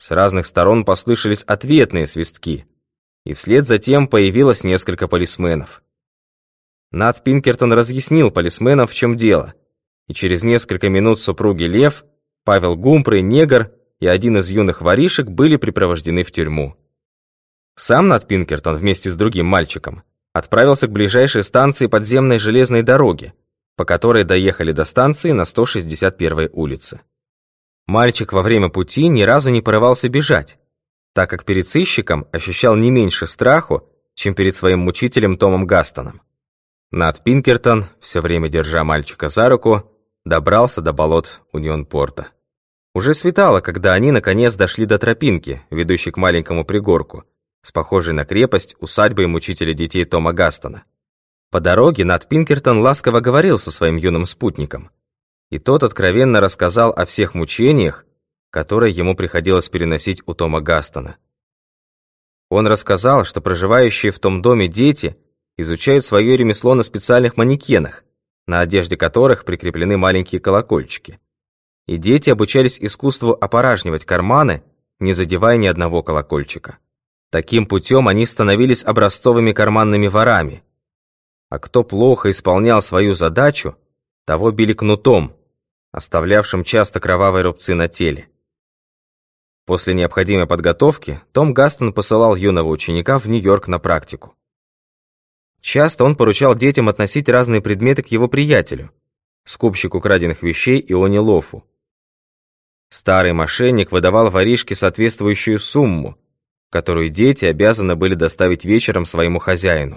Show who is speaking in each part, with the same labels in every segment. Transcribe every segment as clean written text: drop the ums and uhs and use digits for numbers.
Speaker 1: С разных сторон послышались ответные свистки, и вслед за тем появилось несколько полисменов. Нат Пинкертон разъяснил полисменам, в чем дело, и через несколько минут супруги Лев, Павел Гумпрей, негр и один из юных воришек были припровождены в тюрьму. Сам Нат Пинкертон вместе с другим мальчиком отправился к ближайшей станции подземной железной дороги, по которой доехали до станции на 161-й улице. Мальчик во время пути ни разу не порывался бежать, так как перед сыщиком ощущал не меньше страху, чем перед своим мучителем Томом Гастоном. Нат Пинкертон, все время держа мальчика за руку, добрался до болот Унион-Порта. Уже светало, когда они наконец дошли до тропинки, ведущей к маленькому пригорку, с похожей на крепость усадьбой мучителя детей Тома Гастона. По дороге Нат Пинкертон ласково говорил со своим юным спутником, и тот откровенно рассказал о всех мучениях, которые ему приходилось переносить у Тома Гастона. Он рассказал, что проживающие в том доме дети изучают свое ремесло на специальных манекенах, на одежде которых прикреплены маленькие колокольчики. И дети обучались искусству опоражнивать карманы, не задевая ни одного колокольчика. Таким путем они становились образцовыми карманными ворами. А кто плохо исполнял свою задачу, того били кнутом, оставлявшим часто кровавые рубцы на теле. После необходимой подготовки Том Гастон посылал юного ученика в Нью-Йорк на практику. Часто он поручал детям относить разные предметы к его приятелю, скупщику краденных вещей Ионе Лофу. Старый мошенник выдавал воришке соответствующую сумму, которую дети обязаны были доставить вечером своему хозяину.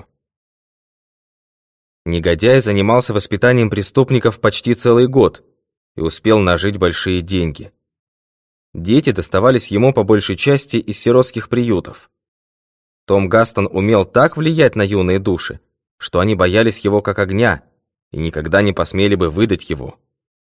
Speaker 1: Негодяй занимался воспитанием преступников почти целый год и успел нажить большие деньги. Дети доставались ему по большей части из сиротских приютов. Том Гастон умел так влиять на юные души, что они боялись его как огня и никогда не посмели бы выдать его.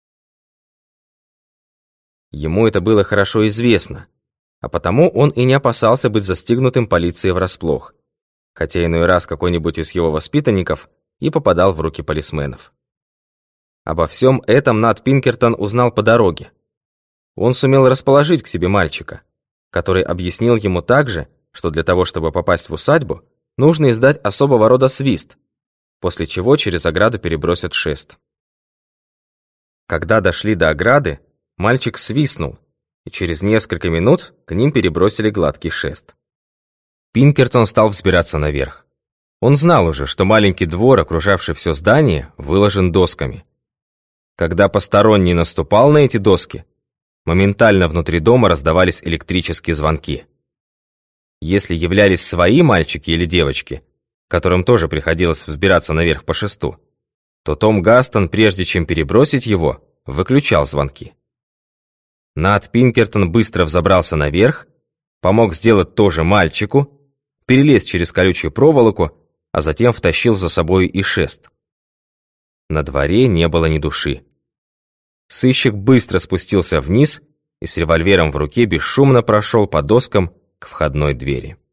Speaker 1: Ему это было хорошо известно, а потому он и не опасался быть застигнутым полицией врасплох, хотя иной раз какой-нибудь из его воспитанников и попадал в руки полисменов. Обо всем этом Нат Пинкертон узнал по дороге. Он сумел расположить к себе мальчика, который объяснил ему также, что для того, чтобы попасть в усадьбу, нужно издать особого рода свист, после чего через ограду перебросят шест. Когда дошли до ограды, мальчик свистнул, и через несколько минут к ним перебросили гладкий шест. Пинкертон стал взбираться наверх. Он знал уже, что маленький двор, окружавший все здание, выложен досками. Когда посторонний наступал на эти доски, моментально внутри дома раздавались электрические звонки. Если являлись свои мальчики или девочки, которым тоже приходилось взбираться наверх по шесту, то Том Гастон, прежде чем перебросить его, выключал звонки. Нат Пинкертон быстро взобрался наверх, помог сделать то же мальчику, перелез через колючую проволоку, а затем втащил за собой и шест. На дворе не было ни души. Сыщик быстро спустился вниз и с револьвером в руке бесшумно прошел по доскам к входной двери.